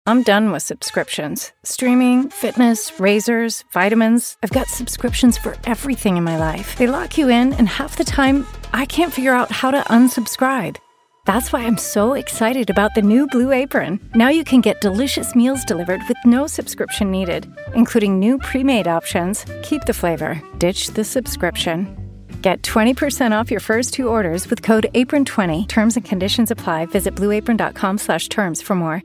I'm done with subscriptions. Streaming, fitness, razors, vitamins. I've got subscriptions for everything in my life. They lock you in, and half the time, I can't figure out how to unsubscribe. That's why I'm so excited about the new Blue Apron. Now you can get delicious meals delivered with no subscription needed, including new pre-made options. Keep the flavor, ditch the subscription. Get 20% off your first 2 orders with code APRON20. Terms and conditions apply. Visit blueapron.com/terms for more.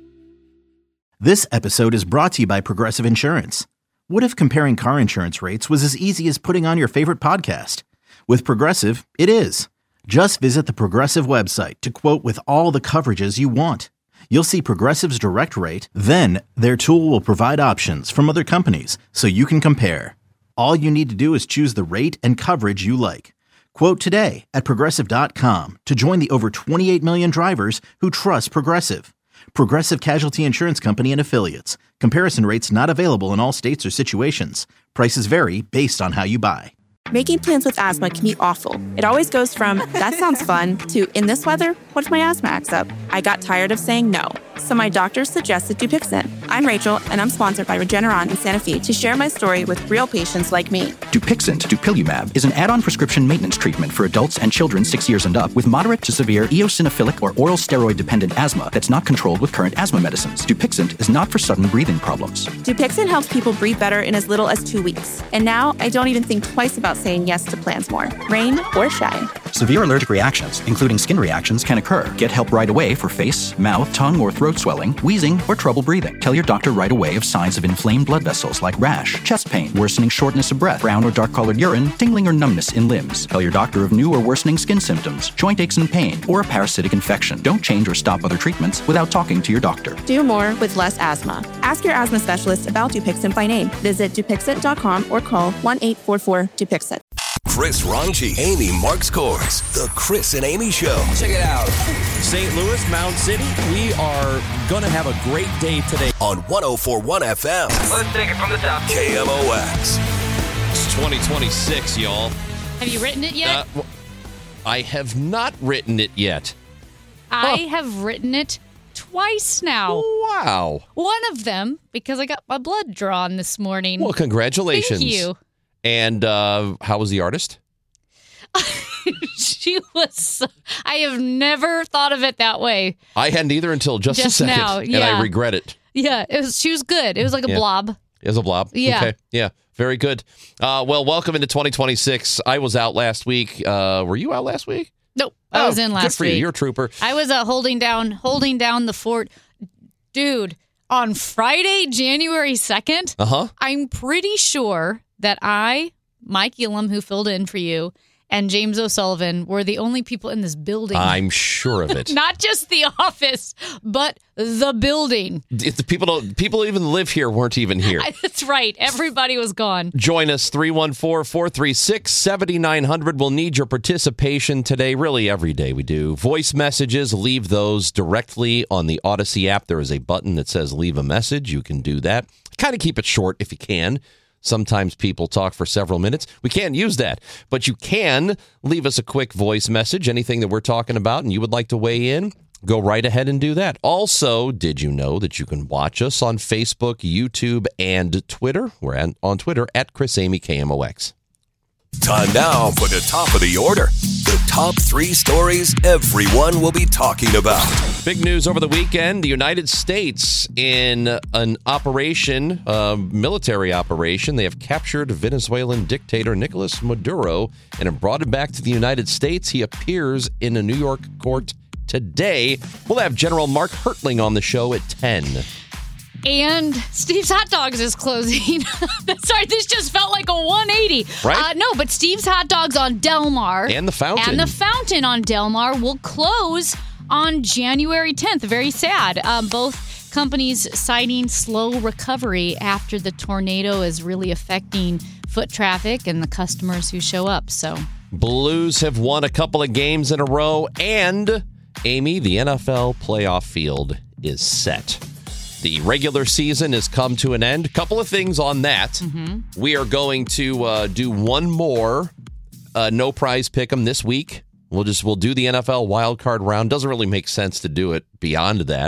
This episode is brought to you by Progressive Insurance. What if comparing car insurance rates was as easy as putting on your favorite podcast? With Progressive, it is. Just visit the Progressive website to quote with all the coverages you want. You'll see Progressive's direct rate, then their tool will provide options from other companies so you can compare. All you need to do is choose the rate and coverage you like. Quote today at Progressive.com to join the over 28 million drivers who trust Progressive. Progressive Casualty Insurance Company and Affiliates. Comparison rates not available in all states or situations. Prices vary based on how you buy. Making plans with asthma can be awful. It always goes from, that sounds fun, to, in this weather, what if my asthma acts up? I got tired of saying no, so my doctor suggested Dupixent. I'm Rachel, and I'm sponsored by Regeneron in Santa Fe to share my story with real patients like me. Dupixent, dupilumab, is an add-on prescription maintenance treatment for adults and children 6 years and up with moderate to severe eosinophilic or oral steroid-dependent asthma that's not controlled with current asthma medicines. Dupixent is not for sudden breathing problems. Dupixent helps people breathe better in as little as 2 weeks. And now, I don't even think twice about saying yes to plans more, rain or shine. Severe allergic reactions, including skin reactions, can occur. Get help right away for face, mouth, tongue, or throat swelling, wheezing, or trouble breathing. Tell your doctor right away of signs of inflamed blood vessels like rash, chest pain, worsening shortness of breath, brown or dark-colored urine, tingling or numbness in limbs. Tell your doctor of new or worsening skin symptoms, joint aches and pain, or a parasitic infection. Don't change or stop other treatments without talking to your doctor. Do more with less asthma. Ask your asthma specialist about Dupixent by name. Visit Dupixent.com or call 1-844-DUPIXENT. Chris Ranji, Amy Marks Kors, The Chris and Amy Show. Check it out. St. Louis, Mound City, we are going to have a great day today. On 104.1 FM. Let's take it from the top. KMOX. It's 2026, y'all. Have you written it yet? I have not written it yet. I have written it twice now. Wow. One of them, because I got my blood drawn this morning. Well, congratulations. Thank you. And how was the artist? She was... I have never thought of it that way. I hadn't either until just a second. Now, yeah. And I regret it. Yeah, she was good. It was like a blob. It was a blob? Yeah. Okay. Yeah. Very good. Well, welcome into 2026. I was out last week. Were you out last week? Nope. I was in last week. Good for you. You're a trooper. I was holding down the fort. Dude, on Friday, January 2nd, I'm pretty sure that Mike Elam, who filled in for you, and James O'Sullivan were the only people in this building. I'm sure of it. Not just the office, but the building. If the people even live here weren't even here. That's right. Everybody was gone. Join us, 314-436-7900. We'll need your participation today. Really, every day we do. Voice messages, leave those directly on the Odyssey app. There is a button that says leave a message. You can do that. Kind of keep it short if you can. Sometimes people talk for several minutes. We can't use that, but you can leave us a quick voice message, anything that we're talking about, and you would like to weigh in, go right ahead and do that. Also, did you know that you can watch us on Facebook, YouTube, and Twitter? We're on Twitter at Chris Amy KMOX. Time now for the top of the order. The top 3 stories everyone will be talking about. Big news over the weekend. The United States, in an operation, military operation, they have captured Venezuelan dictator Nicolas Maduro and have brought him back to the United States. He appears in a New York court today. We'll have General Mark Hertling on the show at 10. And Steve's Hot Dogs is closing. Sorry, this just felt like a 180. Right? No, but Steve's Hot Dogs on Del Mar. And the Fountain. And the Fountain on Del Mar will close on January 10th. Very sad. Both companies citing slow recovery after the tornado is really affecting foot traffic and the customers who show up. So Blues have won a couple of games in a row. And, Amy, the NFL playoff field is set. The regular season has come to an end. Couple of things on that. Mm-hmm. We are going to do one more no prize pick'em this week. We'll do the NFL wildcard round. Doesn't really make sense to do it beyond that.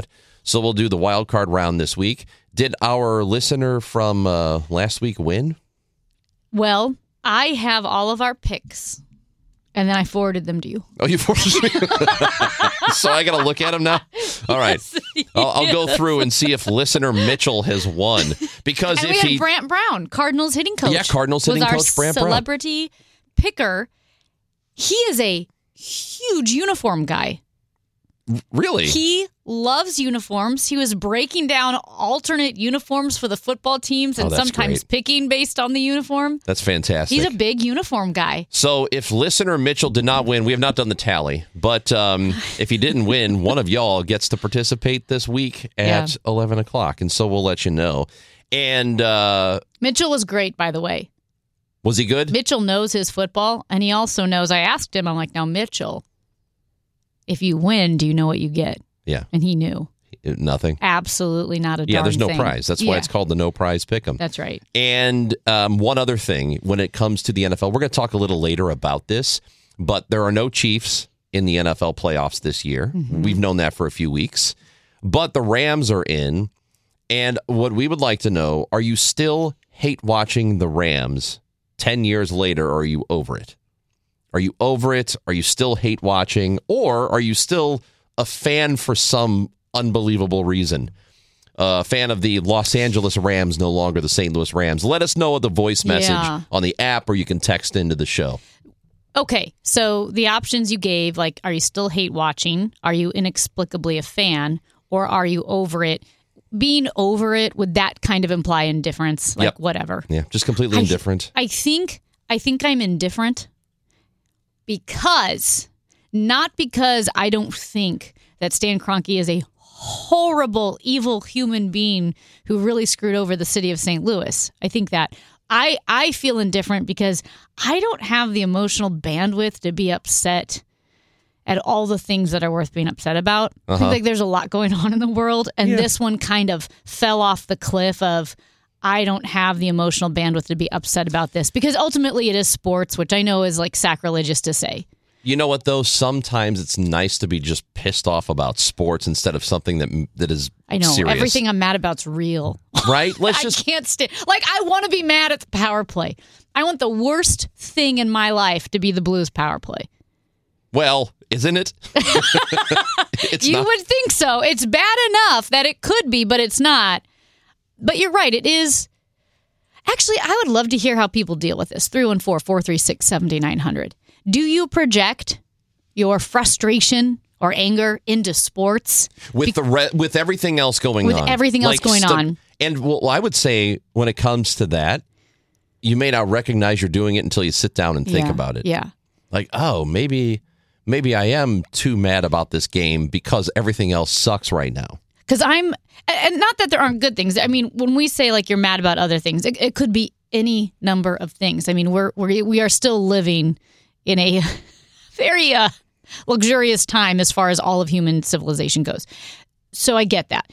So we'll do the wild card round this week. Did our listener from last week win? Well, I have all of our picks, and then I forwarded them to you. Oh, you forwarded me? So I got to look at them now? All right. Yes, I'll go through and see if listener Mitchell has won. Because and if we had Brant Brown, Cardinals hitting coach. Yeah, Cardinals hitting coach Brant Brown. Celebrity picker. He is a huge uniform guy. Really? He loves uniforms. He was breaking down alternate uniforms for the football teams and sometimes picking based on the uniform. That's fantastic. He's a big uniform guy. So if listener Mitchell did not win, we have not done the tally. But if he didn't win, one of y'all gets to participate this week at 11 o'clock. And so we'll let you know. And Mitchell was great, by the way. Was he good? Mitchell knows his football, and he also knows. I asked him, I'm like, now, Mitchell, if you win, do you know what you get? Yeah. And he knew. Nothing. Absolutely not a darn thing. Yeah, there's no prize. That's why it's called the no prize pick'em. That's right. And one other thing, when it comes to the NFL, we're going to talk a little later about this, but there are no Chiefs in the NFL playoffs this year. Mm-hmm. We've known that for a few weeks. But the Rams are in. And what we would like to know, are you still hate watching the Rams 10 years later, or are you over it? Are you over it? Are you still hate watching? Or are you still a fan for some unbelievable reason? A fan of the Los Angeles Rams, no longer the St. Louis Rams. Let us know with the voice message on the app, or you can text into the show. Okay, so the options you gave, like, are you still hate watching? Are you inexplicably a fan? Or are you over it? Being over it, would that kind of imply indifference? Like, whatever. Yeah, just completely indifferent. I think I'm indifferent not because I don't think that Stan Kroenke is a horrible, evil human being who really screwed over the city of St. Louis. I think that I feel indifferent because I don't have the emotional bandwidth to be upset at all the things that are worth being upset about. I think there's a lot going on in the world, and this one kind of fell off the cliff of I don't have the emotional bandwidth to be upset about this because ultimately it is sports, which I know is like sacrilegious to say. You know what, though? Sometimes it's nice to be just pissed off about sports instead of something that is I know. serious. Everything I'm mad about's real. Right? I can't stand. Like, I want to be mad at the power play. I want the worst thing in my life to be the Blues power play. Well, isn't it? You would think so. It's bad enough that it could be, but it's not. But you're right. It is. Actually, I would love to hear how people deal with this. 314-436-7900. Do you project your frustration or anger into sports? With everything else going on. With everything else going on. And I would say when it comes to that, you may not recognize you're doing it until you sit down and think about it. Yeah. Like, oh, maybe I am too mad about this game because everything else sucks right now. Because and not that there aren't good things. I mean, when we say like you're mad about other things, it could be any number of things. I mean, we are still living in a very luxurious time as far as all of human civilization goes. So I get that.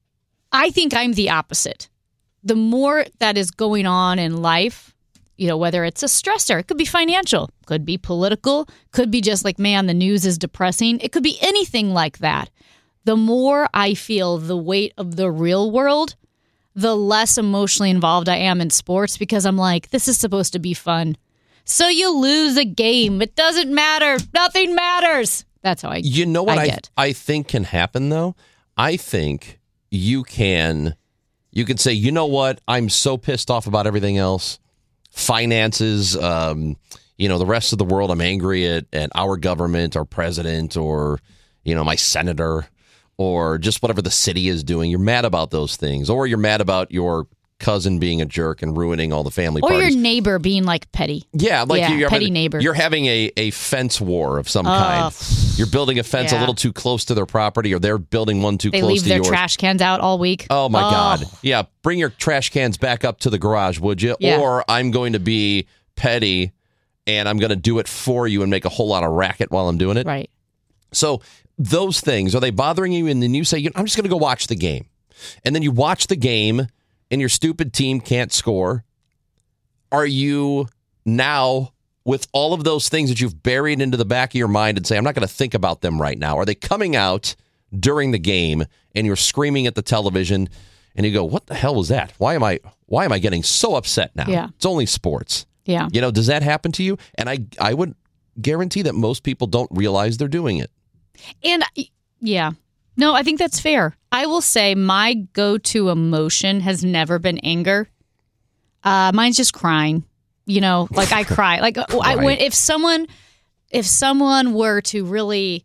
I think I'm the opposite. The more that is going on in life, you know, whether it's a stressor, it could be financial, could be political, could be just like, man, the news is depressing. It could be anything like that. The more I feel the weight of the real world, the less emotionally involved I am in sports because I'm like, this is supposed to be fun. So you lose a game. It doesn't matter. Nothing matters. That's how I get. You know what I think can happen, though? I think you can say, you know what? I'm so pissed off about everything else. Finances, the rest of the world. I'm angry at our government, our president, or, my senator, or just whatever the city is doing. You're mad about those things. Or you're mad about your cousin being a jerk and ruining all the family parties. Or your neighbor being like petty. Yeah, like you're petty neighbor. You're having a fence war of some kind. You're building a fence a little too close to their property, or they're building one too close to yours. They leave their trash cans out all week. Oh, my God. Yeah, bring your trash cans back up to the garage, would you? Yeah. Or I'm going to be petty, and I'm going to do it for you and make a whole lot of racket while I'm doing it. Right. So those things, are they bothering you? And then you say, I'm just going to go watch the game. And then you watch the game, and your stupid team can't score. Are you now, with all of those things that you've buried into the back of your mind and say, I'm not going to think about them right now, are they coming out during the game and you're screaming at the television and you go, what the hell was that? Why am I getting so upset now? Yeah. It's only sports. Yeah. Does that happen to you? And I would guarantee that most people don't realize they're doing it. And yeah. No, I think that's fair. I will say my go-to emotion has never been anger. Mine's just crying. Like I cry. Like if someone were to really,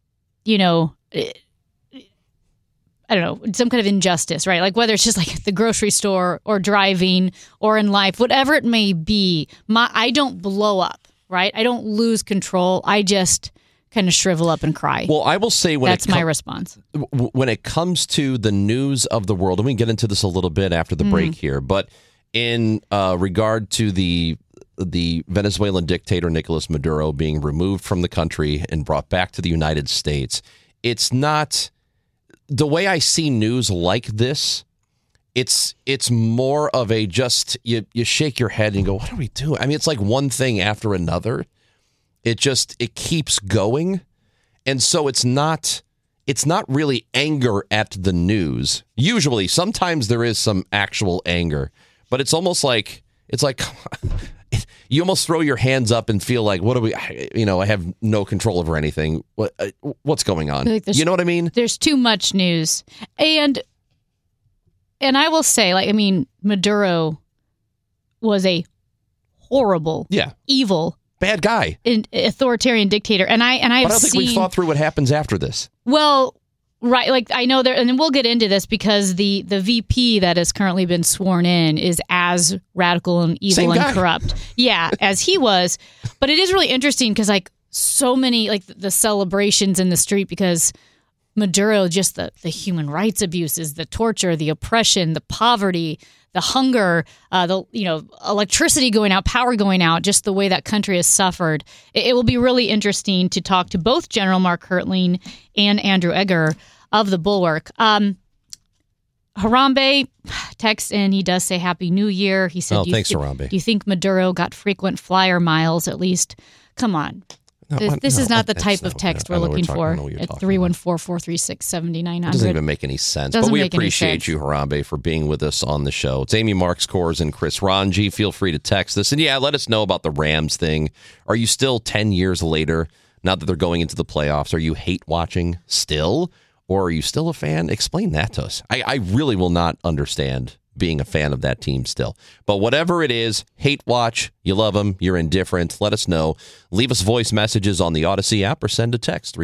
I don't know, some kind of injustice, right? Like whether it's just like the grocery store or driving or in life, whatever it may be, I don't blow up, right? I don't lose control. I just kind of shrivel up and cry. Well, I will say that's my response. When it comes to the news of the world, and we can get into this a little bit after the break here, but in regard to the Venezuelan dictator Nicolas Maduro being removed from the country and brought back to the United States, it's not the way I see news like this. It's more of a just you shake your head and go, what are we doing? I mean, it's like one thing after another. It keeps going, and so it's not really anger at the news. Usually, sometimes there is some actual anger, but it's almost like you almost throw your hands up and feel like, what do we? I have no control over anything. What's going on? Like you know what I mean? There's too much news, and I will say, Maduro was a horrible, evil, bad guy, an authoritarian dictator, but I don't think we've thought through what happens after this. Well, right, like I know there, and then we'll get into this because the VP that has currently been sworn in is as radical and evil and corrupt, as he was. But it is really interesting because so many the celebrations in the street because Maduro, just the human rights abuses, the torture, the oppression, the poverty, the hunger, electricity going out, power going out, just the way that country has suffered. It will be really interesting to talk to both General Mark Hertling and Andrew Egger of the Bulwark. Harambe texts in. He does say Happy New Year. He said, thanks, Harambe. Do you think Maduro got frequent flyer miles at least? Come on. This is not the type of text we're looking for at 314-436-7900. It doesn't even make any sense. But we appreciate you, Harambe, for being with us on the show. It's Amy Marks Kors and Chris Ranji. Feel free to text us. And let us know about the Rams thing. Are you still 10 years later, now that they're going into the playoffs, are you hate watching still? Or are you still a fan? Explain that to us. I really will not understand being a fan of that team still. But whatever it is, hate watch, you love them, you're indifferent, let us know. Leave us voice messages on the Odyssey app or send a text,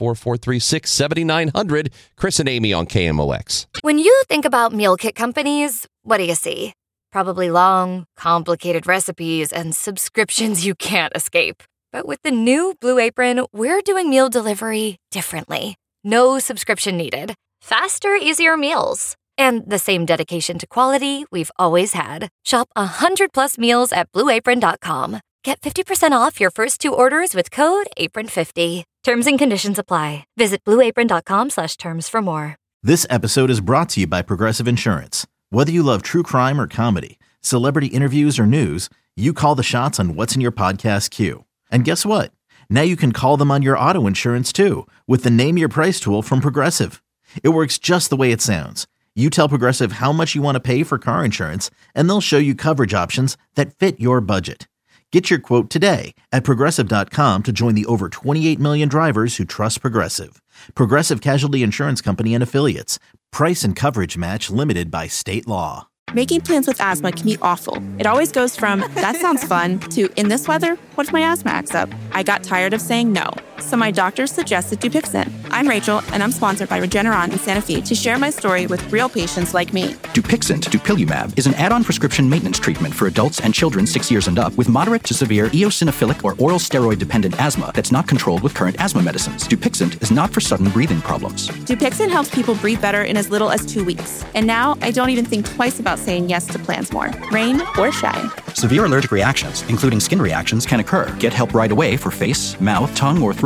314-436-7900. Chris and Amy on KMOX. When you think about meal kit companies, what do you see? Probably long, complicated recipes and subscriptions you can't escape. But with the new Blue Apron, we're doing meal delivery differently. No subscription needed. Faster, easier meals. And the same dedication to quality we've always had. Shop 100+ meals at BlueApron.com. Get 50% off your first 2 orders with code APRON50. Terms and conditions apply. Visit BlueApron.com/terms for more. This episode is brought to you by Progressive Insurance. Whether you love true crime or comedy, celebrity interviews or news, you call the shots on what's in your podcast queue. And guess what? Now you can call them on your auto insurance too with the Name Your Price tool from Progressive. It works just the way it sounds. You tell Progressive how much you want to pay for car insurance, and they'll show you coverage options that fit your budget. Get your quote today at Progressive.com to join the over 28 million drivers who trust Progressive. Progressive Casualty Insurance Company and Affiliates. Price and coverage match limited by state law. Making plans with asthma can be awful. It always goes from, that sounds fun, to, in this weather, what if my asthma acts up? I got tired of saying no, so my doctor suggested Dupixent. I'm Rachel, and I'm sponsored by Regeneron and Sanofi to share my story with real patients like me. Dupixent, dupilumab, is an add-on prescription maintenance treatment for adults and children 6 years and up with moderate to severe eosinophilic or oral steroid-dependent asthma that's not controlled with current asthma medicines. Dupixent is not for sudden breathing problems. Dupixent helps people breathe better in as little as 2 weeks. And now I don't even think twice about saying yes to plans more, rain or shine. Severe allergic reactions, including skin reactions, can occur. Get help right away for face, mouth, tongue, or throat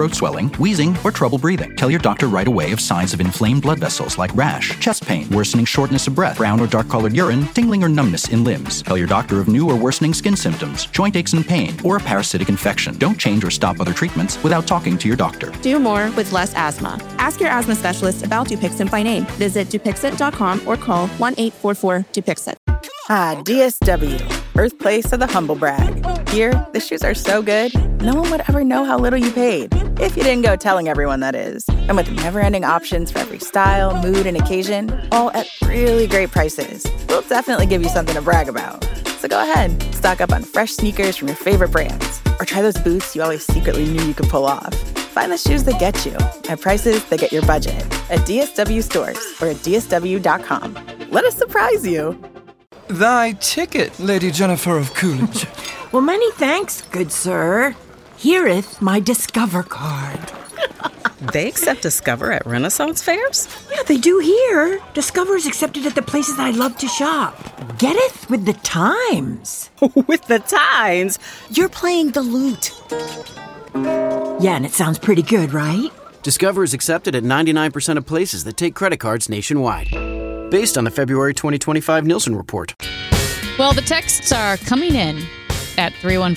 throat swelling, wheezing, or trouble breathing. Tell your doctor right away of signs of inflamed blood vessels like rash, chest pain, worsening shortness of breath, brown or dark-colored urine, tingling or numbness in limbs. Tell your doctor of new or worsening skin symptoms, joint aches and pain, or a parasitic infection. Don't change or stop other treatments without talking to your doctor. Do more with less asthma. Ask your asthma specialist about Dupixent by name. Visit Dupixent.com or call 1-844-DUPIXENT. Ah, DSW, birthplace of the humble brag. Here, the shoes are so good, no one would ever know how little you paid. If you didn't go telling everyone, that is. And with never-ending options for every style, mood, and occasion, all at really great prices, we'll definitely give you something to brag about. So go ahead, stock up on fresh sneakers from your favorite brands, or try those boots you always secretly knew you could pull off. Find the shoes that get you at prices that get your budget at DSW stores or at DSW.com. Let us surprise you. Thy ticket, Lady Jennifer of Coolidge. Well, many thanks, good sir. Here'th my Discover card. They accept Discover at Renaissance fairs? Yeah, they do here. Discover is accepted at the places I love to shop. Getteth with the times. With the times? You're playing the lute. Yeah, and it sounds pretty good, right? Discover is accepted at 99% of places that take credit cards nationwide. Based on the February 2025 Nielsen report. Well, the texts are coming in at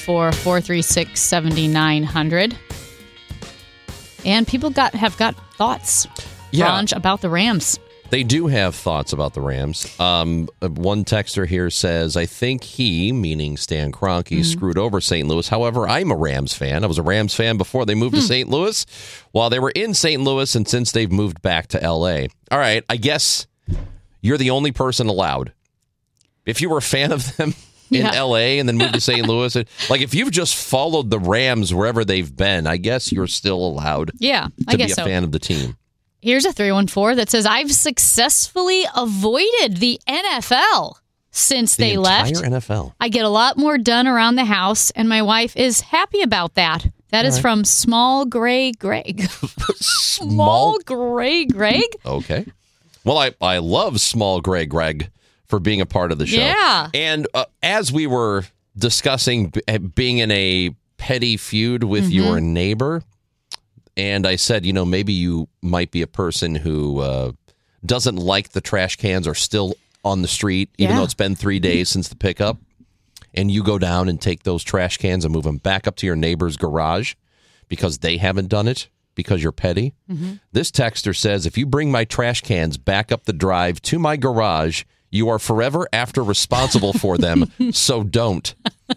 314-436-7900. And people have got thoughts, Ranj, about the Rams. They do have thoughts about the Rams. One texter here says, I think he, meaning Stan Kroenke, screwed over St. Louis. However, I'm a Rams fan. I was a Rams fan before they moved to St. Louis, while they were in St. Louis, and since they've moved back to L.A. All right, I guess you're the only person allowed. If you were a fan of them in L.A. and then moved to St. Louis, like if you've just followed the Rams wherever they've been, I guess you're still allowed to be a fan of the team. Here's a 314 that says, I've successfully avoided the NFL since they left. The entire NFL. I get a lot more done around the house, and my wife is happy about that. That is from Small Gray Greg. Small Gray Greg? Okay. Well, I love Small Gray Greg for being a part of the show. Yeah. And as we were discussing being in a petty feud with your neighbor, and I said, maybe you might be a person who doesn't like the trash cans are still on the street, even though it's been 3 days since the pickup. And you go down and take those trash cans and move them back up to your neighbor's garage because they haven't done it because you're petty. This texter says, if you bring my trash cans back up the drive to my garage, you are forever after responsible for them, so don't.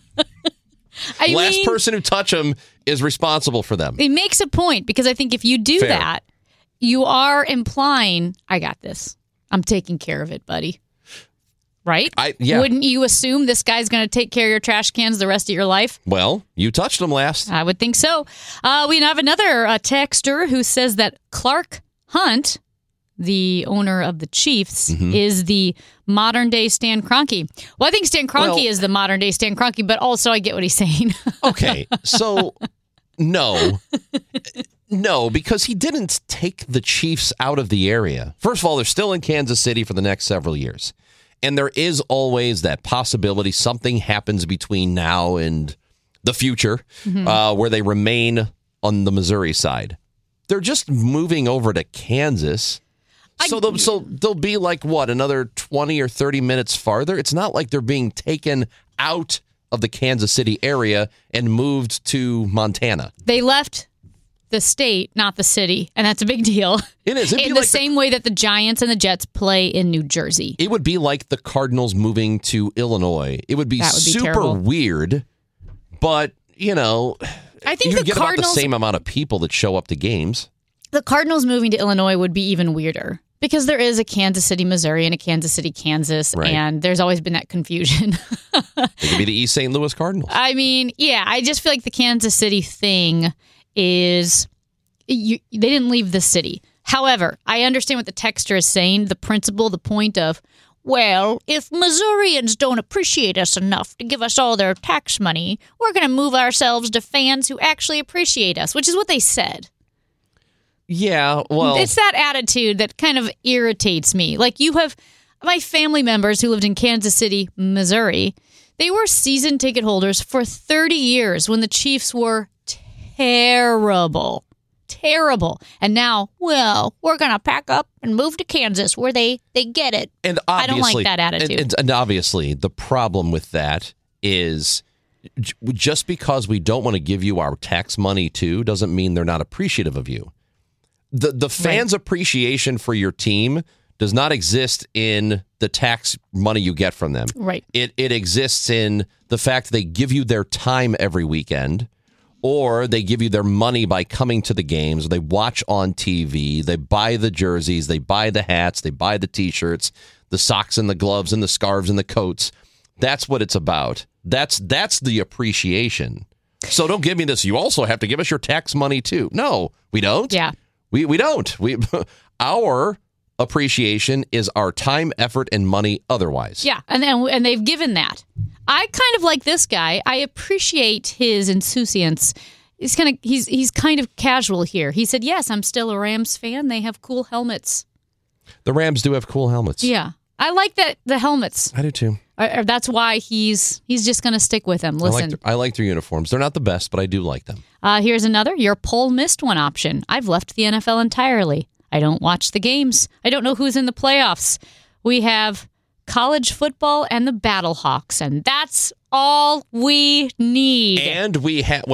Last person who touch them is responsible for them. It makes a point, because I think if you do that, you are implying, I got this. I'm taking care of it, buddy. Right? Wouldn't you assume this guy's going to take care of your trash cans the rest of your life? Well, you touched them last. I would think so. We have another texter who says that Clark Hunt, the owner of the Chiefs, is the modern-day Stan Kroenke. Well, I think Stan Kroenke is the modern-day Stan Kroenke, but also I get what he's saying. Okay, so no, because he didn't take the Chiefs out of the area. First of all, they're still in Kansas City for the next several years. And there is always that possibility something happens between now and the future where they remain on the Missouri side. They're just moving over to Kansas. So they'll be like, another 20 or 30 minutes farther? It's not like they're being taken out of the Kansas City area and moved to Montana. They left the state, not the city, and that's a big deal. It is. In the same way that the Giants and the Jets play in New Jersey. It would be like the Cardinals moving to Illinois. It would be super terrible. Weird, but, I think you get the Cardinals, about the same amount of people that show up to games. The Cardinals moving to Illinois would be even weirder, because there is a Kansas City, Missouri, and a Kansas City, Kansas, and there's always been that confusion. It could be the East St. Louis Cardinals. I mean, I just feel like the Kansas City thing is they didn't leave the city. However, I understand what the texter is saying, the principle, the point of, well, if Missourians don't appreciate us enough to give us all their tax money, we're going to move ourselves to fans who actually appreciate us, which is what they said. Yeah, well, it's that attitude that kind of irritates me. Like, you have my family members who lived in Kansas City, Missouri. They were season ticket holders for 30 years when the Chiefs were terrible. terrible. And now, well, we're going to pack up and move to Kansas where they get it. And I don't like that attitude. And obviously, the problem with that is just because we don't want to give you our tax money too doesn't mean they're not appreciative of you. The fans' appreciation for your team does not exist in the tax money you get from them. Right. It exists in the fact they give you their time every weekend, or they give you their money by coming to the games, or they watch on TV, they buy the jerseys, they buy the hats, they buy the T-shirts, the socks and the gloves and the scarves and the coats. That's what it's about. That's the appreciation. So don't give me this. You also have to give us your tax money too. No, we don't. Yeah. We don't. Our appreciation is our time, effort, and money otherwise. Yeah, and they've given that. I kind of like this guy. I appreciate his insouciance. He's kind of casual here. He said, "Yes, I'm still a Rams fan. They have cool helmets." The Rams do have cool helmets. Yeah, I like the helmets. I do too. That's why he's just going to stick with them. Listen, I like their uniforms. They're not the best, but I do like them. Here's another. Your poll missed one option. I've left the NFL entirely. I don't watch the games. I don't know who's in the playoffs. We have college football and the Battlehawks, and that's all we need. And we have,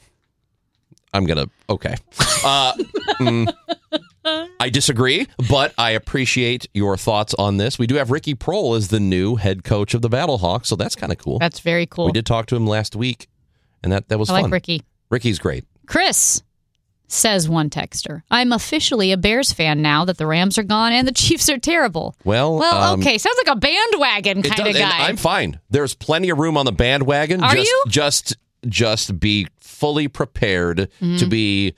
okay. I disagree, but I appreciate your thoughts on this. We do have Ricky Prohl as the new head coach of the Battlehawks, so that's kind of cool. That's very cool. We did talk to him last week, and that was fun. I like Ricky. Ricky's great. Chris says one texter, I'm officially a Bears fan now that the Rams are gone and the Chiefs are terrible. Well, okay. Sounds like a bandwagon kind of guy. I'm fine. There's plenty of room on the bandwagon. Are you? Just be fully prepared to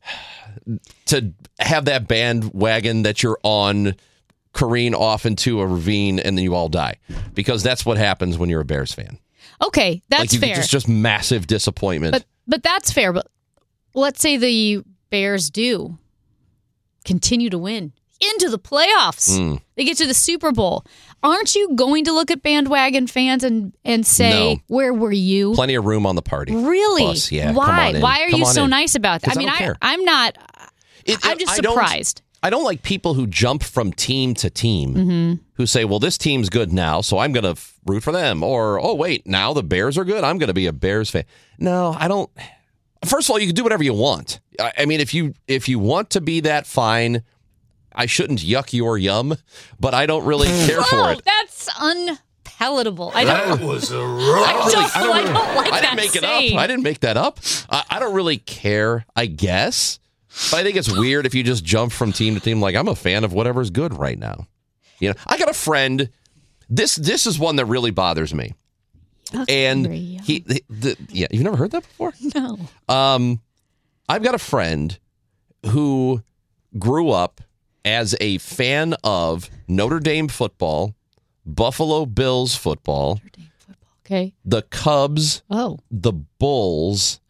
have that bandwagon that you're on careen off into a ravine and then you all die. Because that's what happens when you're a Bears fan. Okay, that's fair. It's just massive disappointment. But that's fair. But let's say the Bears do continue to win into the playoffs. They get to the Super Bowl. Aren't you going to look at bandwagon fans and say, no. Where were you? Plenty of room on the party. Really? Bus, yeah, why? Why are you so nice about that? I mean, I'm not. I'm just surprised. I don't like people who jump from team to team who say, well, this team's good now, so I'm going to root for them. Or, oh, wait, now the Bears are good. I'm going to be a Bears fan. No, I don't. First of all, you can do whatever you want. I mean, if you want to be that, fine. I shouldn't yuck your yum, but I don't really care for it. That's unpalatable. That was a rough. I don't like I that didn't make it saying. up. I didn't make that up. I don't really care, I guess. But I think it's weird if you just jump from team to team. Like, I'm a fan of whatever's good right now. You know, I got a friend. This is one that really bothers me. And you've never heard that before? No. I've got a friend who grew up as a fan of Notre Dame football, Buffalo Bills football, okay, the Cubs, the Bulls,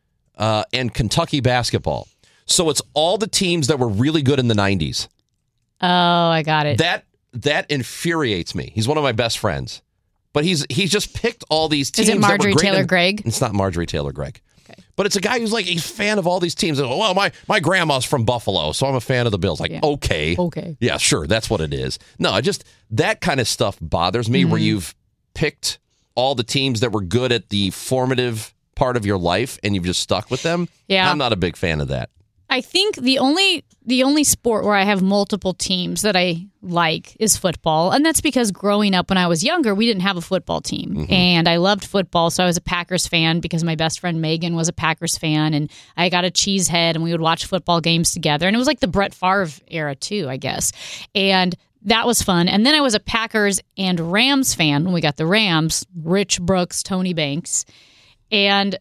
and Kentucky basketball. So it's all the teams that were really good in the 90s. Oh, I got it. That infuriates me. He's one of my best friends. But he's just picked all these teams. Is it Marjorie that were great Taylor Greig? It's not Marjorie Taylor Greig. Okay. But it's a guy who's like a fan of all these teams. Well, my grandma's from Buffalo, so I'm a fan of the Bills. Like, okay. Yeah, sure, that's what it is. No, that kind of stuff bothers me where you've picked all the teams that were good at the formative part of your life and you've just stuck with them. Yeah. I'm not a big fan of that. I think the only sport where I have multiple teams that I like is football. And that's because growing up when I was younger, we didn't have a football team. And I loved football, so I was a Packers fan because my best friend Megan was a Packers fan. And I got a cheese head and we would watch football games together. And it was like the Brett Favre era too, I guess. And that was fun. And then I was a Packers and Rams fan when we got the Rams, Rich Brooks, Tony Banks. And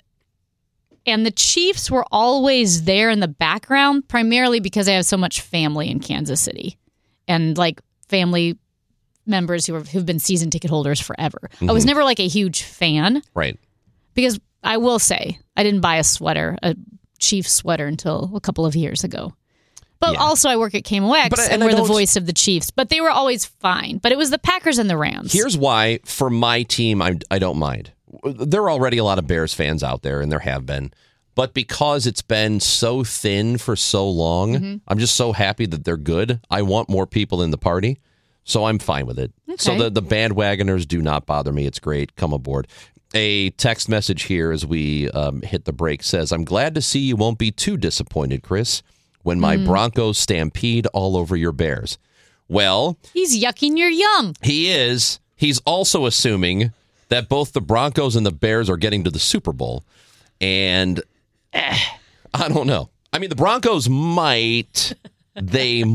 the Chiefs were always there in the background, primarily because I have so much family in Kansas City and like family members who've been season ticket holders forever. I was never like a huge fan. Right. Because I will say I didn't buy a Chiefs sweater until a couple of years ago. But also I work at KMOX and we're the voice of the Chiefs. But they were always fine. But it was the Packers and the Rams. Here's why, for my team, I don't mind. There are already a lot of Bears fans out there, and there have been. But because it's been so thin for so long, I'm just so happy that they're good. I want more people in the party, so I'm fine with it. Okay. So the bandwagoners do not bother me. It's great. Come aboard. A text message here as we hit the break says, I'm glad to see you won't be too disappointed, Chris, when my Broncos stampede all over your Bears. Well, he's yucking your yum. He is. He's also assuming that both the Broncos and the Bears are getting to the Super Bowl. And I don't know. I mean, the Broncos might. They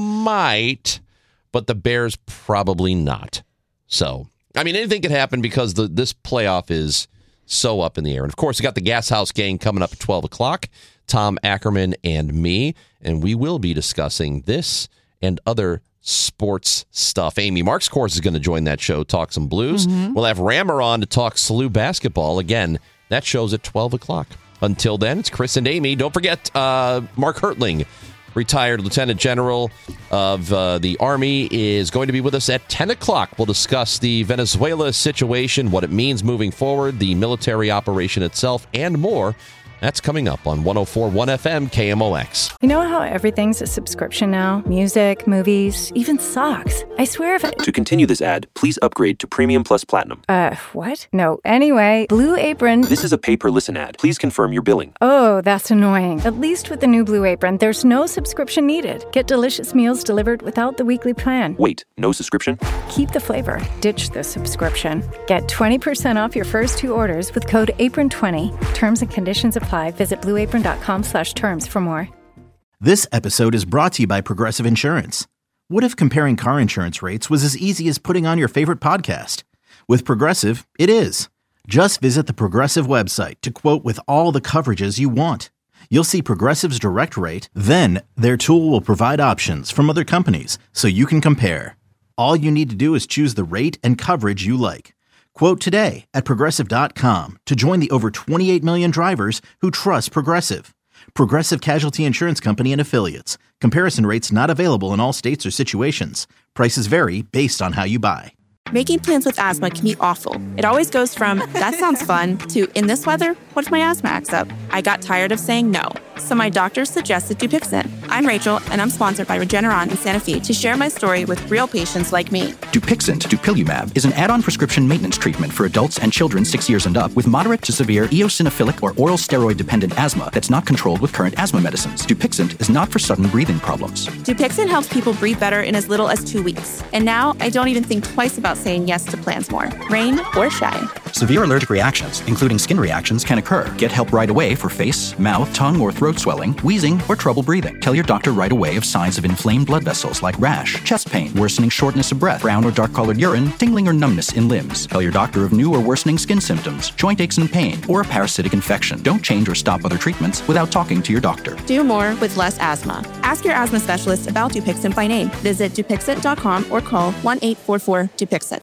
might. But the Bears probably not. So, I mean, anything could happen because this playoff is so up in the air. And, of course, we got the Gas House Gang coming up at 12 o'clock. Tom Ackerman and me. And we will be discussing this and other sports stuff. Amy Marks, of course, is going to join that show, talk some blues. We'll have Rammer on to talk SLU basketball. Again, that show's at 12 o'clock. Until then, it's Chris and Amy. Don't forget, Mark Hertling, retired Lieutenant General of the Army, is going to be with us at 10 o'clock. We'll discuss the Venezuela situation, what it means moving forward, the military operation itself, and more. That's coming up on 104.1 FM KMOX. You know how everything's a subscription now? Music, movies, even socks. I swear if I... To continue this ad, please upgrade to Premium Plus Platinum. What? No. Anyway, Blue Apron... This is a pay-per-listen ad. Please confirm your billing. Oh, that's annoying. At least with the new Blue Apron, there's no subscription needed. Get delicious meals delivered without the weekly plan. Wait, no subscription? Keep the flavor. Ditch the subscription. Get 20% off your first 2 orders with code APRON20. Terms and conditions apply. Visit blueapron.com/terms for more. This episode is brought to you by Progressive Insurance. What if comparing car insurance rates was as easy as putting on your favorite podcast? With Progressive, it is. Just visit the Progressive website to quote with all the coverages you want. You'll see Progressive's direct rate, then their tool will provide options from other companies so you can compare. All you need to do is choose the rate and coverage you like. Quote today at Progressive.com to join the over 28 million drivers who trust Progressive. Progressive Casualty Insurance Company and Affiliates. Comparison rates not available in all states or situations. Prices vary based on how you buy. Making plans with asthma can be awful. It always goes from, that sounds fun, to, in this weather, what if my asthma acts up? I got tired of saying no, so my doctor suggested Dupixent. I'm Rachel, and I'm sponsored by Regeneron in Santa Fe to share my story with real patients like me. Dupixent, dupilumab, is an add-on prescription maintenance treatment for adults and children 6 years and up with moderate to severe eosinophilic or oral steroid-dependent asthma that's not controlled with current asthma medicines. Dupixent is not for sudden breathing problems. Dupixent helps people breathe better in as little as 2 weeks. And now I don't even think twice about saying yes to plans more, rain or shine. Severe allergic reactions, including skin reactions, can occur. Get help right away for face, mouth, tongue, or throat swelling, wheezing, or trouble breathing. Tell your doctor right away of signs of inflamed blood vessels like rash, chest pain, worsening shortness of breath, brown or dark-colored urine, tingling or numbness in limbs. Tell your doctor of new or worsening skin symptoms, joint aches and pain, or a parasitic infection. Don't change or stop other treatments without talking to your doctor. Do more with less asthma. Ask your asthma specialist about Dupixent by name. Visit Dupixent.com or call 1-844-DUPIXENT.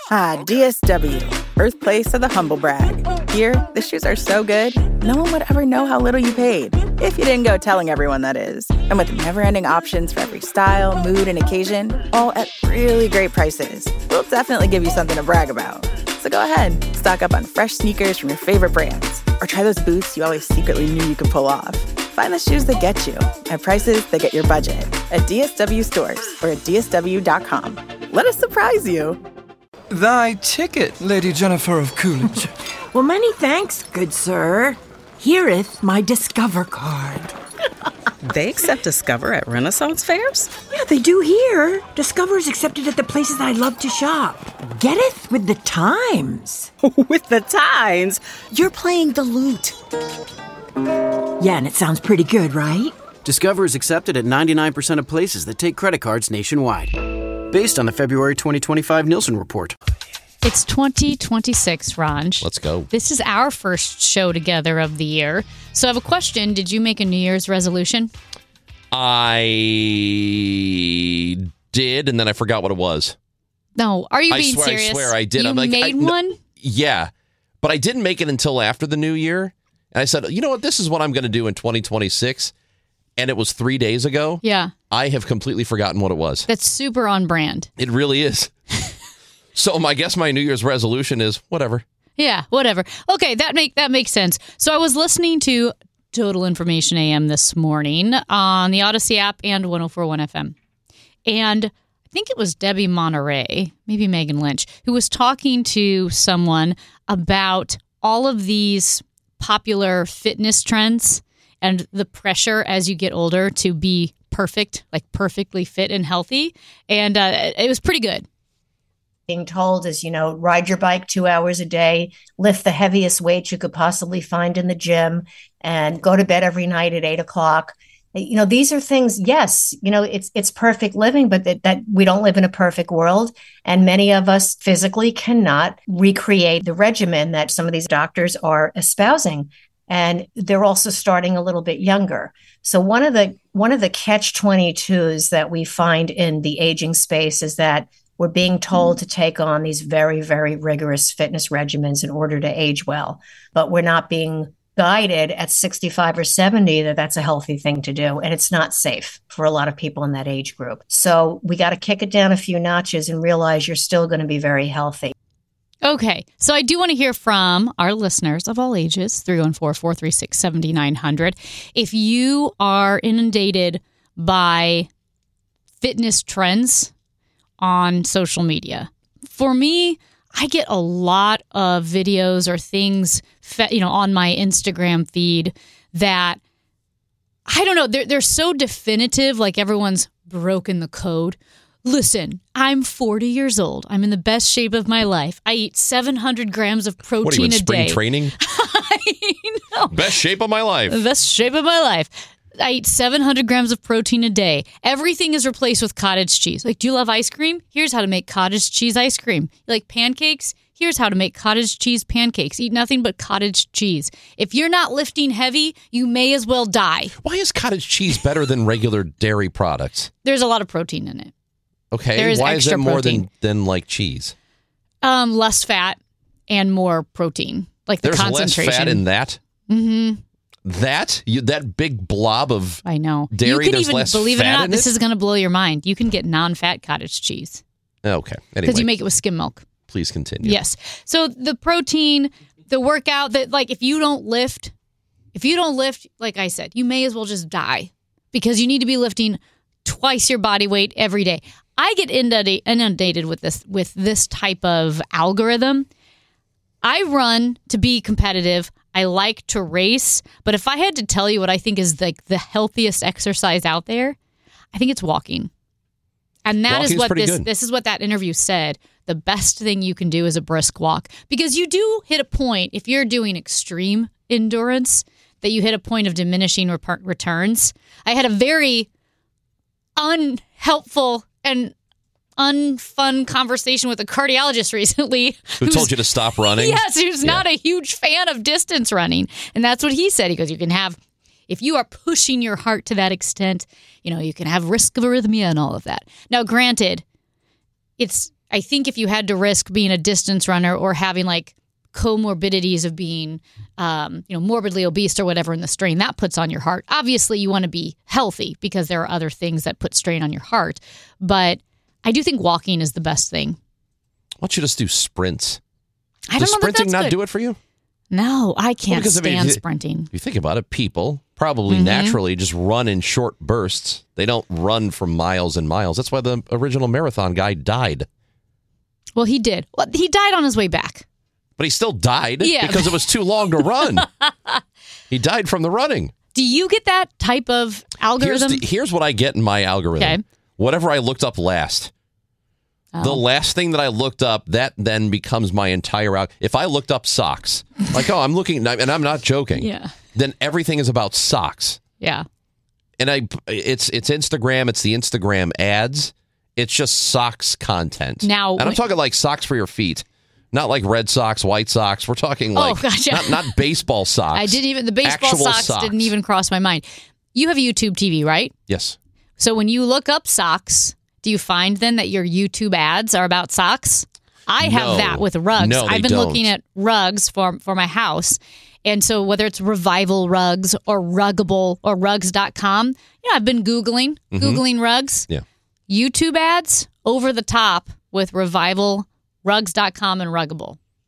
DSW, birthplace of the humble brag. Here, the shoes are so good, no one would ever know how little you paid. If you didn't go telling everyone, that is. And with never-ending options for every style, mood, and occasion, all at really great prices, we'll definitely give you something to brag about. So go ahead, stock up on fresh sneakers from your favorite brands, or try those boots you always secretly knew you could pull off. Find the shoes that get you at prices that get your budget at DSW stores or at DSW.com. Let us surprise you. Thy ticket, Lady Jennifer of Coolidge. Well, many thanks, good sir. Here'th my Discover card. They accept Discover at Renaissance fairs? Yeah, they do here. Discover is accepted at the places I love to shop. Getteth with the times. With the times? You're playing the lute. Yeah, and it sounds pretty good, right? Discover is accepted at 99% of places that take credit cards nationwide. Based on the February 2025 Nielsen report. It's 2026, Ranj. Let's go. This is our first show together of the year. So I have a question. Did you make a New Year's resolution? I did, and then I forgot what it was. No. Are you being serious? I swear I did. You made one? Yeah. But I didn't make it until after the new year. And I said, you know what? This is what I'm going to do in 2026. And it was 3 days ago. Yeah. I have completely forgotten what it was. That's super on brand. It really is. So I guess my New Year's resolution is whatever. Yeah, whatever. Okay, that makes sense. So I was listening to Total Information AM this morning on the Odyssey app and 104.1 FM. And I think it was Debbie Monterey, maybe Megan Lynch, who was talking to someone about all of these popular fitness trends and the pressure as you get older to be perfect, like perfectly fit and healthy. And it was pretty good. Being told is, ride your bike 2 hours a day, lift the heaviest weight you could possibly find in the gym, and go to bed every night at 8:00. These are things, yes, it's perfect living, but that we don't live in a perfect world. And many of us physically cannot recreate the regimen that some of these doctors are espousing. And they're also starting a little bit younger. So one of the catch-22s that we find in the aging space is that we're being told to take on these very, very rigorous fitness regimens in order to age well. But we're not being guided at 65 or 70 that that's a healthy thing to do. And it's not safe for a lot of people in that age group. So we got to kick it down a few notches and realize you're still going to be very healthy. Okay, so I do want to hear from our listeners of all ages, 314-436-7900. If you are inundated by fitness trends on social media. For me, I get a lot of videos or things, on my Instagram feed that, I don't know, they're so definitive, like everyone's broken the code. Listen, I'm 40 years old. I'm in the best shape of my life. I eat 700 grams of protein what are you, in a spring day. Training? I know. Best shape of my life. Best shape of my life. I eat 700 grams of protein a day. Everything is replaced with cottage cheese. Like, do you love ice cream? Here's how to make cottage cheese ice cream. You like pancakes? Here's how to make cottage cheese pancakes. Eat nothing but cottage cheese. If you're not lifting heavy, you may as well die. Why is cottage cheese better than regular dairy products? There's a lot of protein in it. Okay, why is it more than like cheese? Less fat and more protein. Like the concentration. There's less fat in that? Mm-hmm. That big blob of I know. Dairy, you can there's even, less believe it or fat not, in this it? is going to blow your mind. You can get non-fat cottage cheese. Okay. Because Anyway, you make it with skim milk. please continue. Yes. So the protein, the workout, that like if you don't lift, like I said, you may as well just die because you need to be lifting twice your body weight every day. I get inundated with this type of algorithm. I run to be competitive. I like to race, but if I had to tell you what I think is like the healthiest exercise out there, I think it's walking. And that is what this is what that interview said. The best thing you can do is a brisk walk because you do hit a point if you're doing extreme endurance that you hit a point of diminishing returns. I had a very unhelpful and unfun conversation with a cardiologist recently. Who told you to stop running? Yes, who's not a huge fan of distance running. And that's what he said. He goes, you can have, if you are pushing your heart to that extent, you can have risk of arrhythmia and all of that. Now, granted, I think if you had to risk being a distance runner or having like comorbidities of being, morbidly obese or whatever in the strain, that puts on your heart. Obviously, you want to be healthy because there are other things that put strain on your heart. But I do think walking is the best thing. Why don't you just do sprints? I don't know. Does sprinting not do it for you? No, I can't stand sprinting. If you think about it, people probably naturally just run in short bursts. They don't run for miles and miles. That's why the original marathon guy died. Well, he did. Well, he died on his way back. But he still died because it was too long to run. He died from the running. Do you get that type of algorithm? Here's what I get in my algorithm. Okay. Whatever I looked up last. Oh. The last thing that I looked up, that then becomes my entire if I looked up socks, like, I'm looking, and I'm not joking, then everything is about socks. Yeah. And it's Instagram, it's the Instagram ads. It's just socks content. Now, and I'm talking like socks for your feet. Not like Red Sox, White Sox. We're talking like not baseball socks. The baseball socks didn't even cross my mind. You have YouTube TV, right? Yes. So when you look up socks, do you find then that your YouTube ads are about socks? I have that with rugs. No, I've been looking at rugs for my house. And so whether it's Revival Rugs or Ruggable or Rugs.com, I've been Googling rugs. Yeah. YouTube ads over the top with Revival, Rugs.com, and Ruggable.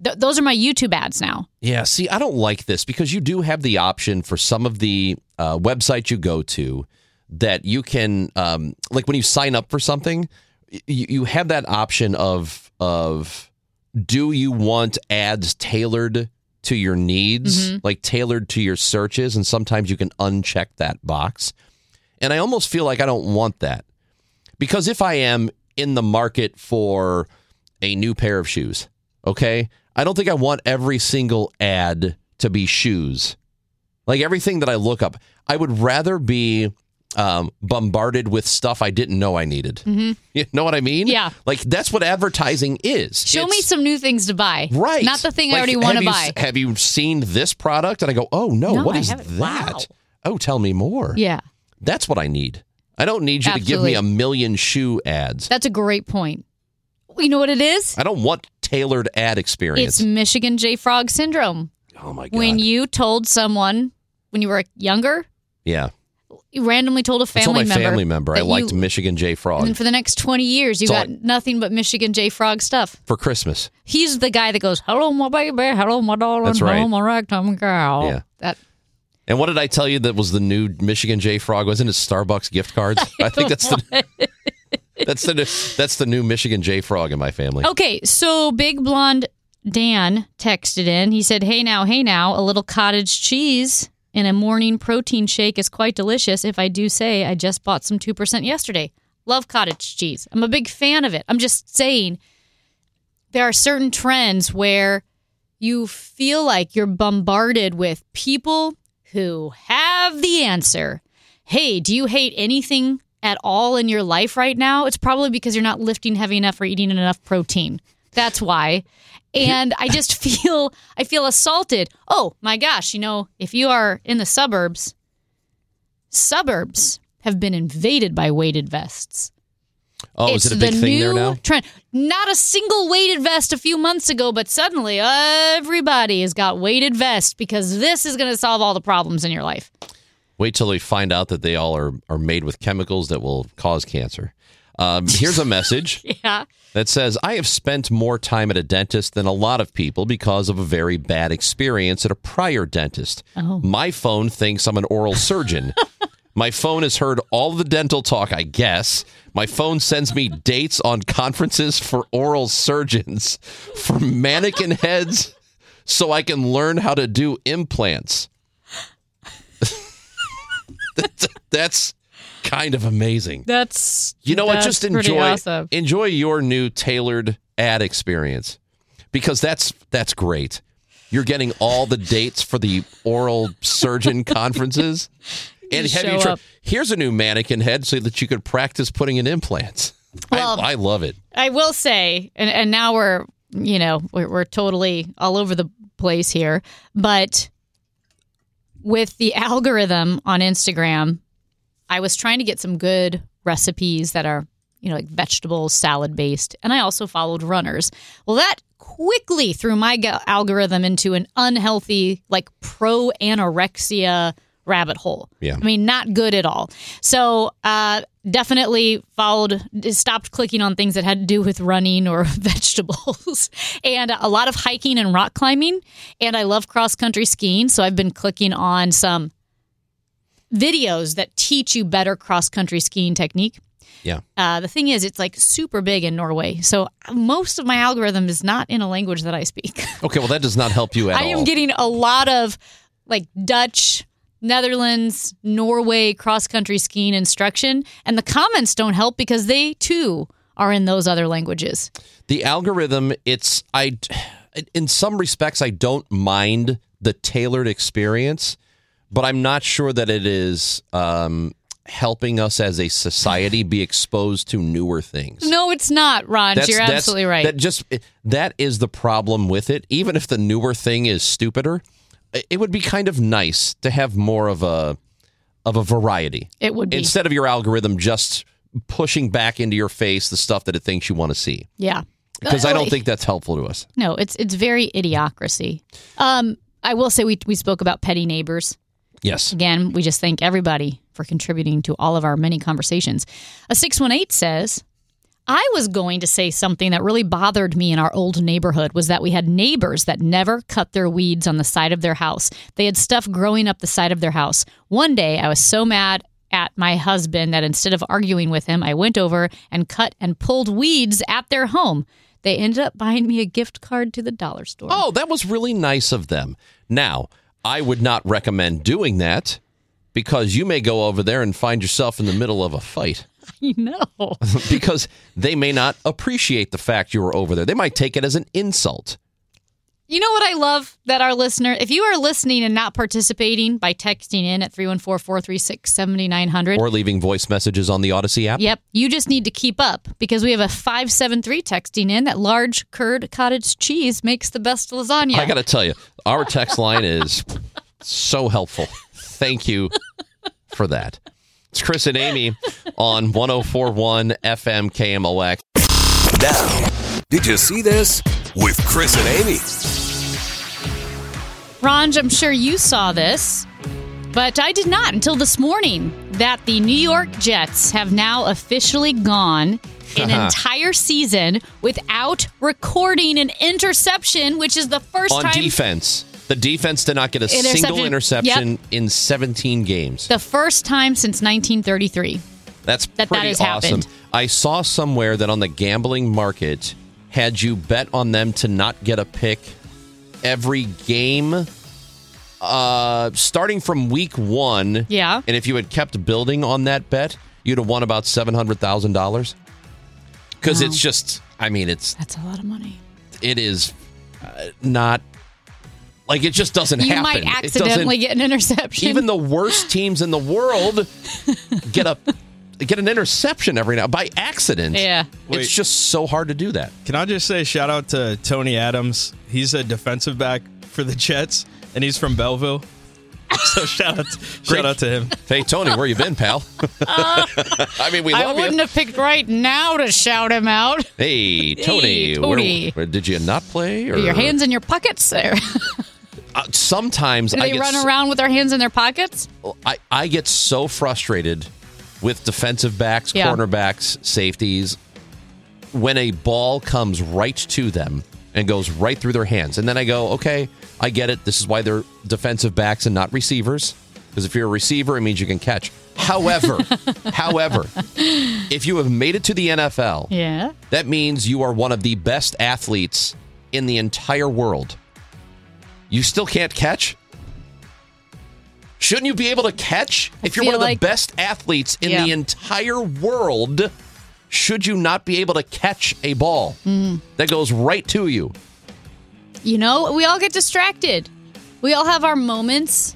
Those are my YouTube ads now. Yeah, see, I don't like this because you do have the option for some of the websites you go to that you can, like when you sign up for something, you have that option of do you want ads tailored to your needs, like tailored to your searches? And sometimes you can uncheck that box. And I almost feel like I don't want that. Because if I am in the market for a new pair of shoes, okay, I don't think I want every single ad to be shoes. Like everything that I look up, I would rather be bombarded with stuff I didn't know I needed. You know what I mean? Yeah. Like that's what advertising is. Show me some new things to buy. Right. Not the thing I Like, already want to buy. Have you seen this product? And I go, oh, no, what I is haven't. that? Wow. Oh, tell me more. Yeah. That's what I need. I don't need you to give me a million shoe ads. That's a great point. You know what it is? I don't want tailored ad experience. It's Michigan J. Frog syndrome. Oh, my God. When you told someone when you were younger, Yeah. you randomly told a I told family my member. family member I that liked you- Michigan J. Frog And then for the next 20 years, you So got nothing but Michigan J. Frog stuff. for Christmas. He's the guy that goes, hello, my baby. Hello, my darling. That's right. Hello, my ragtime girl. Yeah. That. And what did I tell you that was the new Michigan J. Frog? Wasn't it Starbucks gift cards? I think that's the new Michigan J. Frog in my family. Okay, so Big Blonde Dan texted in. He said, hey now, a little cottage cheese in a morning protein shake is quite delicious. If I do say, I just bought some 2% yesterday. Love cottage cheese. I'm a big fan of it. I'm just saying there are certain trends where you feel like you're bombarded with people who have the answer. Hey, do you hate anything at all in your life right now? It's probably because you're not lifting heavy enough or eating enough protein. That's why. And I just feel assaulted. Oh my gosh, if you are in the suburbs have been invaded by weighted vests. Oh, is it a big thing there now? Trend. Not a single weighted vest a few months ago, but suddenly everybody has got weighted vests because this is going to solve all the problems in your life. Wait till they find out that they all are made with chemicals that will cause cancer. Here's a message that says, I have spent more time at a dentist than a lot of people because of a very bad experience at a prior dentist. Oh. My phone thinks I'm an oral surgeon. My phone has heard all the dental talk, I guess. My phone sends me dates on conferences for oral surgeons, for mannequin heads, so I can learn how to do implants. That's kind of amazing. You know what? Just enjoy your new tailored ad experience, because that's great. You're getting all the dates for the oral surgeon conferences. And here's a new mannequin head so that you could practice putting in implants. Well, I love it. I will say, and now we're totally all over the place here, but with the algorithm on Instagram, I was trying to get some good recipes that are, like vegetable salad based. And I also followed runners. Well, that quickly threw my algorithm into an unhealthy, like pro-anorexia rabbit hole. Yeah. I mean, not good at all. So definitely stopped clicking on things that had to do with running or vegetables, and a lot of hiking and rock climbing. And I love cross-country skiing. So I've been clicking on some videos that teach you better cross-country skiing technique. Yeah. The thing is, it's like super big in Norway. So most of my algorithm is not in a language that I speak. Okay, well, that does not help you at all. I am getting a lot of like Dutch, Netherlands, Norway cross-country skiing instruction. And the comments don't help because they, too, are in those other languages. The algorithm, in some respects, I don't mind the tailored experience, but I'm not sure that it is helping us as a society be exposed to newer things. No, it's not, Ron. You're absolutely right. That is the problem with it. Even if the newer thing is stupider, it would be kind of nice to have more of a variety. It would be. Instead of your algorithm just pushing back into your face the stuff that it thinks you want to see. Yeah. Because I don't think that's helpful to us. No, it's very idiocracy. I will say we spoke about petty neighbors. Yes. Again, we just thank everybody for contributing to all of our many conversations. A 618 says, I was going to say something that really bothered me in our old neighborhood was that we had neighbors that never cut their weeds on the side of their house. They had stuff growing up the side of their house. One day, I was so mad at my husband that instead of arguing with him, I went over and cut and pulled weeds at their home. They ended up buying me a gift card to the dollar store. Oh, that was really nice of them. Now, I would not recommend doing that because you may go over there and find yourself in the middle of a fight. I know. Because they may not appreciate the fact you were over there. They might take it as an insult. You know what I love? That our listener, if you are listening and not participating by texting in at 314-436-7900. Or leaving voice messages on the Odyssey app. Yep. You just need to keep up because we have a 573 texting in that large curd cottage cheese makes the best lasagna. I got to tell you, our text line is so helpful. Thank you for that. It's Chris and Amy on 104.1 FM KMOX. Now, did you see this? With Chris and Amy. Ronj, I'm sure you saw this, but I did not until this morning that the New York Jets have now officially gone an entire season without recording an interception, which is the first time. On defense. The defense did not get a single interception in 17 games. The first time since 1933. That's pretty that has awesome. happened. I saw somewhere that on the gambling market, had you bet on them to not get a pick every game, starting from week 1, yeah, and if you had kept building on that bet, you'd have won about $700,000. Because it's just, I mean, that's a lot of money. It is not. Like, it just doesn't happen. You might accidentally get an interception. Even the worst teams in the world get an interception every now by accident. Yeah. It's just so hard to do that. Can I just say shout out to Tony Adams? He's a defensive back for the Jets, and he's from Belleville. So shout out to him. Hey, Tony, where you been, pal? I mean, we love you. I wouldn't have picked right now to shout him out. Hey, Tony. Hey, Tony. Where did you not play? Or? Are your hands in your pockets there? Sometimes do they run around with their hands in their pockets? I get so frustrated with defensive backs, cornerbacks, safeties, when a ball comes right to them and goes right through their hands. And then I go, okay, I get it. This is why they're defensive backs and not receivers. Because if you're a receiver, it means you can catch. However, if you have made it to the NFL, that means you are one of the best athletes in the entire world. You still can't catch? Shouldn't you be able to catch? If you're one of the best athletes in the entire world, should you not be able to catch a ball that goes right to you? You know, we all get distracted. We all have our moments.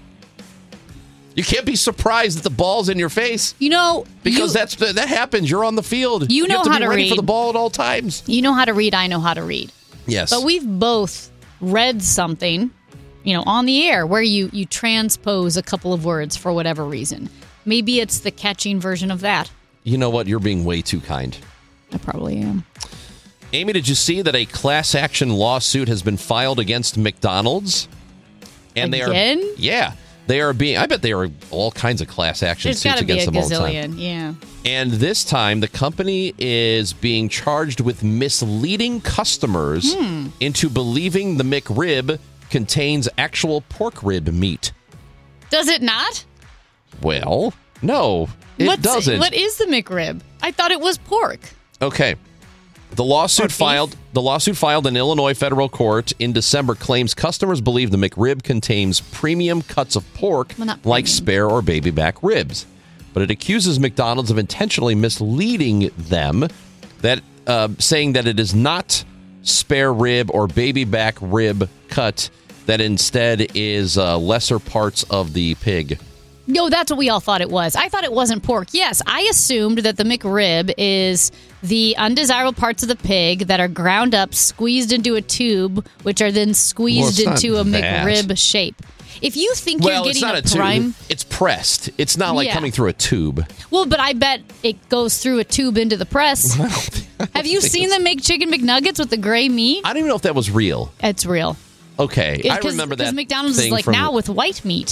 You can't be surprised that the ball's in your face. You know, because that happens. You're on the field. You know have to how be to ready read for the ball at all times. You know how to read. I know how to read. Yes. But we've both read something, on the air where you transpose a couple of words for whatever reason. Maybe it's the catching version of that. You know what? You're being way too kind. I probably am. Amy, did you see that a class action lawsuit has been filed against McDonald's? And Again? They are being, I bet there are all kinds of class action suits against them all the time. There's got to be a gazillion, yeah. And this time, the company is being charged with misleading customers into believing the McRib contains actual pork rib meat. Does it not? Well, no, it doesn't. What is the McRib? I thought it was pork. Okay. The lawsuit filed in Illinois federal court in December claims customers believe the McRib contains premium cuts of pork like spare or baby back ribs. But it accuses McDonald's of intentionally misleading them, that saying that it is not spare rib or baby back rib cut, that instead is lesser parts of the pig. No, that's what we all thought it was. I thought it wasn't pork. Yes, I assumed that the McRib is the undesirable parts of the pig that are ground up, squeezed into a tube, which are then squeezed into a McRib shape. If you think you're getting a prime... It's pressed. It's not like coming through a tube. Well, but I bet it goes through a tube into the press. Have you seen them make Chicken McNuggets with the gray meat? I don't even know if that was real. It's real. Okay, I remember that. Because McDonald's is like now with white meat.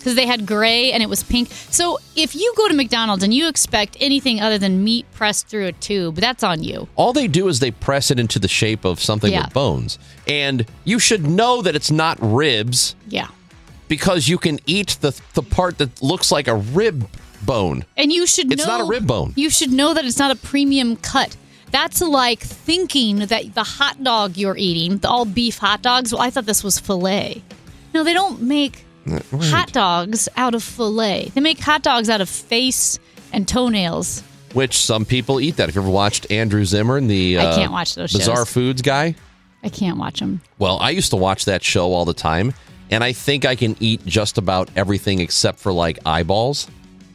because they had gray and it was pink. So if you go to McDonald's and you expect anything other than meat pressed through a tube, that's on you. All they do is they press it into the shape of something with bones. And you should know that it's not ribs. Yeah. Because you can eat the part that looks like a rib bone. And you should know... It's not a rib bone. You should know that it's not a premium cut. That's like thinking that the hot dog you're eating, the all beef hot dogs, well, I thought this was filet. No, they don't make hot dogs out of filet. They make hot dogs out of face and toenails. Which some people eat that. Have you ever watched Andrew Zimmern, the I can't watch those Bizarre shows. Foods guy? I can't watch them. Well, I used to watch that show all the time, and I think I can eat just about everything except for, like, eyeballs.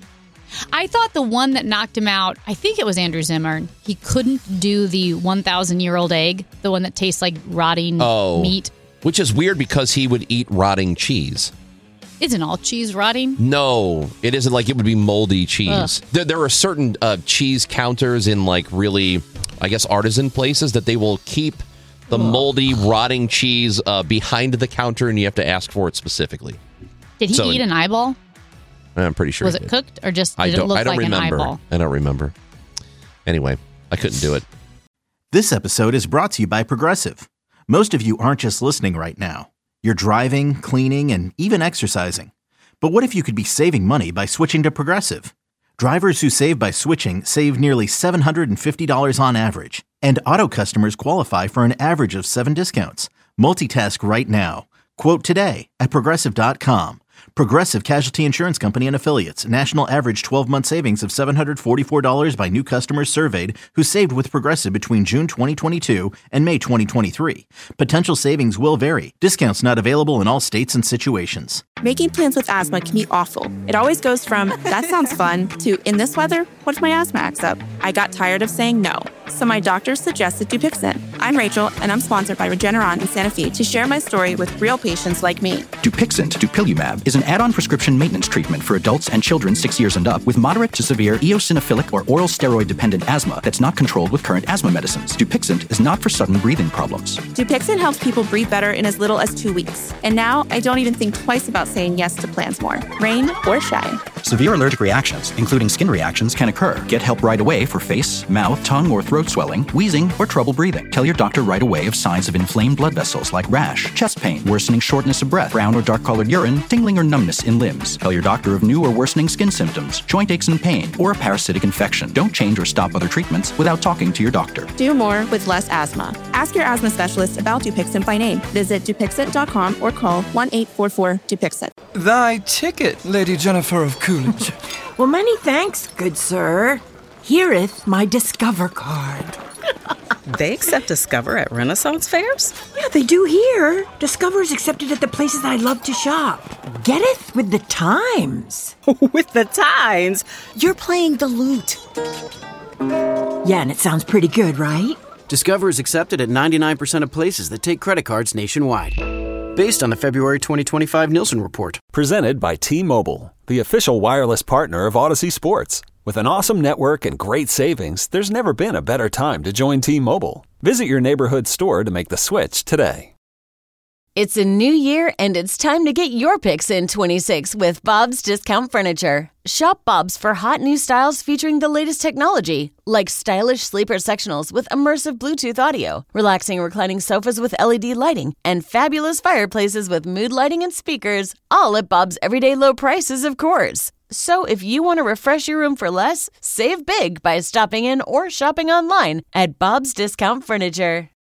I thought the one that knocked him out, I think it was Andrew Zimmern. He couldn't do the 1,000-year-old egg, the one that tastes like rotting meat. Which is weird because he would eat rotting cheese. Isn't all cheese rotting? No, it isn't. Like, it would be moldy cheese. There are certain cheese counters in, like, really, I guess, artisan places that they will keep the moldy, rotting cheese behind the counter, and you have to ask for it specifically. Did he eat an eyeball? I'm pretty sure. Was it cooked or just did it look like an eyeball? I don't remember. Anyway, I couldn't do it. This episode is brought to you by Progressive. Most of you aren't just listening right now. You're driving, cleaning, and even exercising. But what if you could be saving money by switching to Progressive? Drivers who save by switching save nearly $750 on average. And auto customers qualify for an average of 7 discounts. Multitask right now. Quote today at Progressive.com. Progressive Casualty Insurance Company and Affiliates. National average 12-month savings of $744 by new customers surveyed who saved with Progressive between June 2022 and May 2023. Potential savings will vary. Discounts not available in all states and situations. Making plans with asthma can be awful. It always goes from, that sounds fun, to, in this weather, what if my asthma acts up? I got tired of saying no. So my doctor suggested Dupixent. I'm Rachel, and I'm sponsored by Regeneron in Santa Fe to share my story with real patients like me. Dupixent, dupilumab, is an add-on prescription maintenance treatment for adults and children 6 years and up with moderate to severe eosinophilic or oral steroid-dependent asthma that's not controlled with current asthma medicines. Dupixent is not for sudden breathing problems. Dupixent helps people breathe better in as little as 2 weeks. And now I don't even think twice about saying yes to plans more, rain or shine. Severe allergic reactions, including skin reactions, can occur. Get help right away for face, mouth, tongue, or throat swelling, wheezing, or trouble breathing. Tell your doctor right away of signs of inflamed blood vessels like rash, chest pain, worsening shortness of breath, brown or dark-colored urine, tingling or numbness in limbs. Tell your doctor of new or worsening skin symptoms, joint aches and pain, or a parasitic infection. Don't change or stop other treatments without talking to your doctor. Do more with less asthma. Ask your asthma specialist about Dupixent by name. Visit Dupixent.com or call 1-844-DUPIXENT. Thy ticket, Lady Jennifer of Coolidge. Well, many thanks, good sir. Here'th my Discover card. They accept Discover at Renaissance fairs? Yeah, they do here. Discover's accepted at the places I love to shop. Getteth with the times. With the times? You're playing the lute. Yeah, and it sounds pretty good, right? Discover is accepted at 99% of places that take credit cards nationwide. Based on the February 2025 Nielsen report. Presented by T-Mobile, the official wireless partner of Odyssey Sports. With an awesome network and great savings, there's never been a better time to join T-Mobile. Visit your neighborhood store to make the switch today. It's a new year, and it's time to get your picks in 26 with Bob's Discount Furniture. Shop Bob's for hot new styles featuring the latest technology, like stylish sleeper sectionals with immersive Bluetooth audio, relaxing reclining sofas with LED lighting, and fabulous fireplaces with mood lighting and speakers, all at Bob's everyday low prices, of course. So if you want to refresh your room for less, save big by stopping in or shopping online at Bob's Discount Furniture.